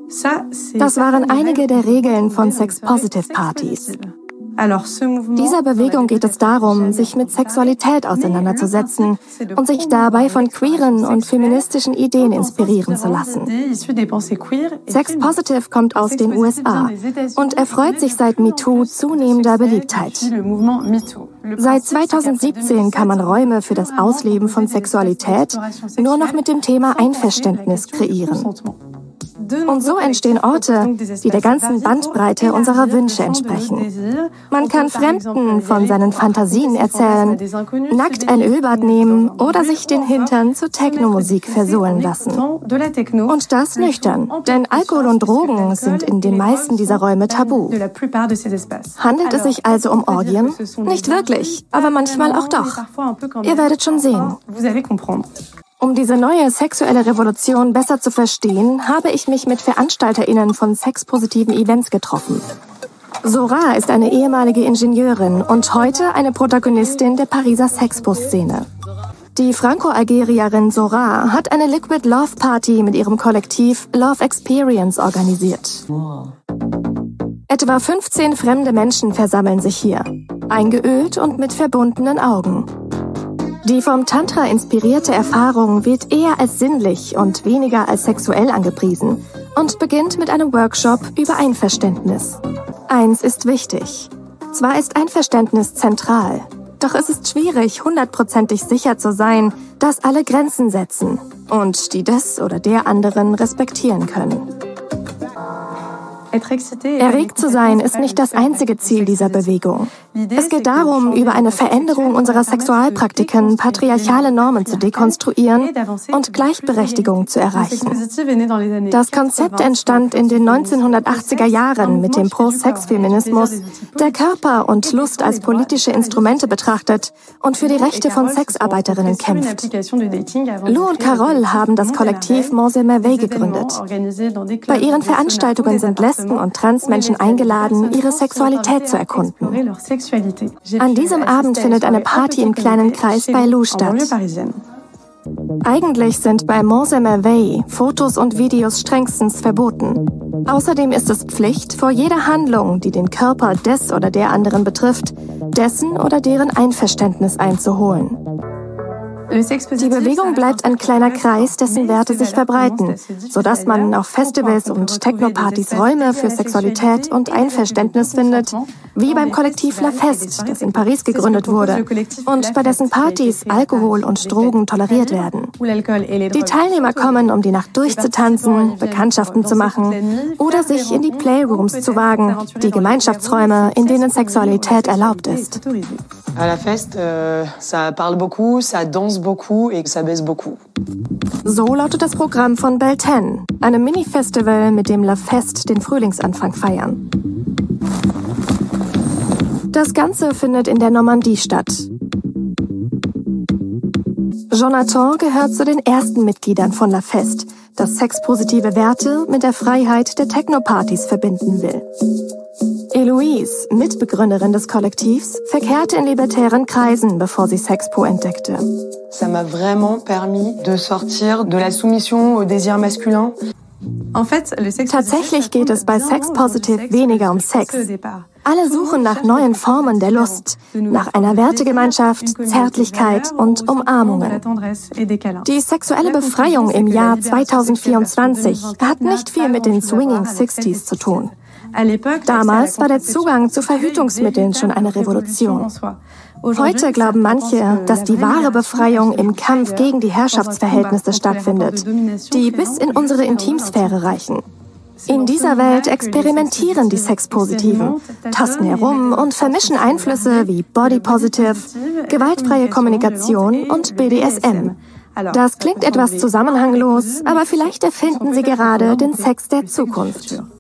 Das waren einige der Regeln von Sex-Positive-Partys. Dieser Bewegung geht es darum, sich mit Sexualität auseinanderzusetzen und sich dabei von queeren und feministischen Ideen inspirieren zu lassen. Sex-Positive kommt aus den USA und erfreut sich seit MeToo zunehmender Beliebtheit. Seit 2017 kann man Räume für das Ausleben von Sexualität nur noch mit dem Thema Einverständnis kreieren. Und so entstehen Orte, die der ganzen Bandbreite unserer Wünsche entsprechen. Man kann Fremden von seinen Fantasien erzählen, nackt ein Ölbad nehmen oder sich den Hintern zu Techno-Musik versohlen lassen. Und das nüchtern, denn Alkohol und Drogen sind in den meisten dieser Räume tabu. Handelt es sich also um Orgien? Nicht wirklich, aber manchmal auch doch. Ihr werdet schon sehen. Um diese neue sexuelle Revolution besser zu verstehen, habe ich mich mit VeranstalterInnen von sexpositiven Events getroffen. Sora ist eine ehemalige Ingenieurin und heute eine Protagonistin der Pariser Sexpo-Szene. Die Franco-Algerierin Sora hat eine Liquid Love Party mit ihrem Kollektiv Love Experience organisiert. Etwa 15 fremde Menschen versammeln sich hier, eingeölt und mit verbundenen Augen. Die vom Tantra inspirierte Erfahrung wird eher als sinnlich und weniger als sexuell angepriesen und beginnt mit einem Workshop über Einverständnis. Eins ist wichtig. Zwar ist Einverständnis zentral, doch es ist schwierig, 100%ig sicher zu sein, dass alle Grenzen setzen und die des oder der anderen respektieren können. Erregt zu sein ist nicht das einzige Ziel dieser Bewegung. Es geht darum, über eine Veränderung unserer Sexualpraktiken patriarchale Normen zu dekonstruieren und Gleichberechtigung zu erreichen. Das Konzept entstand in den 1980er Jahren mit dem Pro-Sex-Feminismus, der Körper und Lust als politische Instrumente betrachtet und für die Rechte von Sexarbeiterinnen kämpft. Lou und Carole haben das Kollektiv Monse Merveille gegründet. Bei ihren Veranstaltungen sind Lesben und Transmenschen eingeladen, ihre Sexualität zu erkunden. An diesem Abend findet eine Party im kleinen Kreis bei Lou statt. Eigentlich sind bei Monse Merveille Fotos und Videos strengstens verboten. Außerdem ist es Pflicht, vor jeder Handlung, die den Körper des oder der anderen betrifft, dessen oder deren Einverständnis einzuholen. Die Bewegung bleibt ein kleiner Kreis, dessen Werte sich verbreiten, sodass man auf Festivals und Techno-Partys Räume für Sexualität und Einverständnis findet, wie beim Kollektiv La Feste, das in Paris gegründet wurde und bei dessen Partys Alkohol und Drogen toleriert werden. Die Teilnehmer kommen, um die Nacht durchzutanzen, Bekanntschaften zu machen oder sich in die Playrooms zu wagen, die Gemeinschaftsräume, in denen Sexualität erlaubt ist. À la Feste, ça parle beaucoup, ça danse beaucoup et ça baise beaucoup. So lautet das Programm von Belle 10, einem Mini-Festival, mit dem La Feste den Frühlingsanfang feiern. Das Ganze findet in der Normandie statt. Jonathan gehört zu den ersten Mitgliedern von La Feste, das sexpositive Werte mit der Freiheit der Techno-Partys verbinden will. Eloise, Mitbegründerin des Kollektivs, verkehrte in libertären Kreisen, bevor sie Sexpo entdeckte. Ça m'a vraiment permis de sortir de la soumission au désir masculin. Tatsächlich geht es bei Sex-Positive weniger um Sex. Alle suchen nach neuen Formen der Lust, nach einer Wertegemeinschaft, Zärtlichkeit und Umarmungen. Die sexuelle Befreiung im Jahr 2024 hat nicht viel mit den Swinging 60s zu tun. Damals war der Zugang zu Verhütungsmitteln schon eine Revolution. Heute glauben manche, dass die wahre Befreiung im Kampf gegen die Herrschaftsverhältnisse stattfindet, die bis in unsere Intimsphäre reichen. In dieser Welt experimentieren die Sexpositiven, tasten herum und vermischen Einflüsse wie Body Positive, gewaltfreie Kommunikation und BDSM. Das klingt etwas zusammenhanglos, aber vielleicht erfinden sie gerade den Sex der Zukunft.